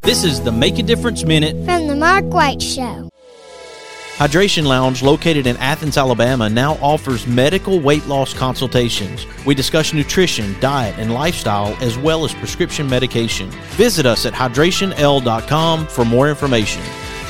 This is the Make a Difference Minute from the Mark White Show. Hydration Lounge, located in Athens, Alabama, now offers medical weight loss consultations. We discuss nutrition, diet, and lifestyle, as well as prescription medication. Visit us at hydrationl.com for more information.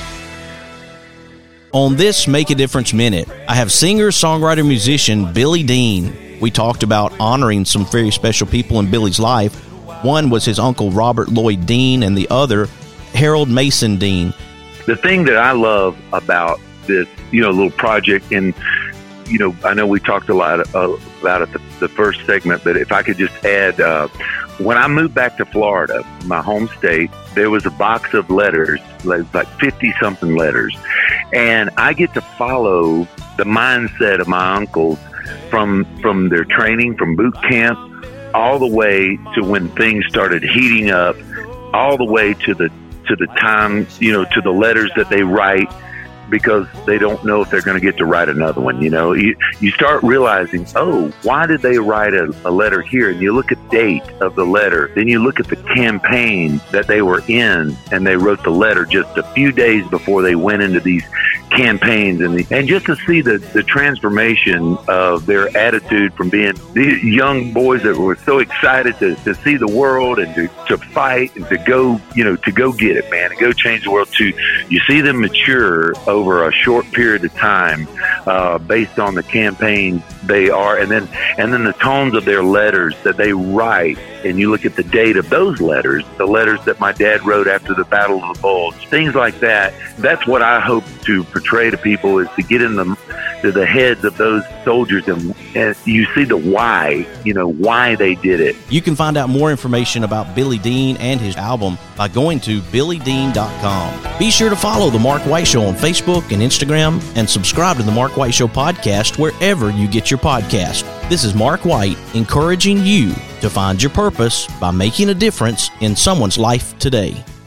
On this Make a Difference Minute, I have singer, songwriter, musician Billy Dean. We talked about honoring some very special people in Billy's life. One was his uncle Robert Lloyd Dean, and the other Harold Mason Dean. The thing that I love about this, little project, and, I know we talked a lot about it the first segment, but if I could just add, when I moved back to Florida, my home state, there was a box of letters, like 50-something letters, and I get to follow the mindset of my uncles from their training, from boot camp, all the way to when things started heating up, all the way to the time, to the letters that they write, because they don't know if they're going to get to write another one. You start realizing, why did they write a letter here? And you look at the date of the letter. Then you look at the campaign that they were in, and they wrote the letter just a few days before they went into these campaigns. And just to see the transformation of their attitude from being these young boys that were so excited to see the world and to fight and to go get it, man, and go change the world, to you see them mature over a short period of time, based on the campaign they are, and then the tones of their letters that they write, and you look at the date of those letters, the letters that my dad wrote after the Battle of the Bulge, things like that. That's what I hope to portray to people, is to get in to the heads of those soldiers, and you see the why, why they did it. You can find out more information about Billy Dean and his album by going to billydean.com. Be sure to follow The Mark White Show on Facebook and Instagram, and subscribe to The Mark White Show podcast wherever you get your podcast. This is Mark White, encouraging you to find your purpose by making a difference in someone's life today.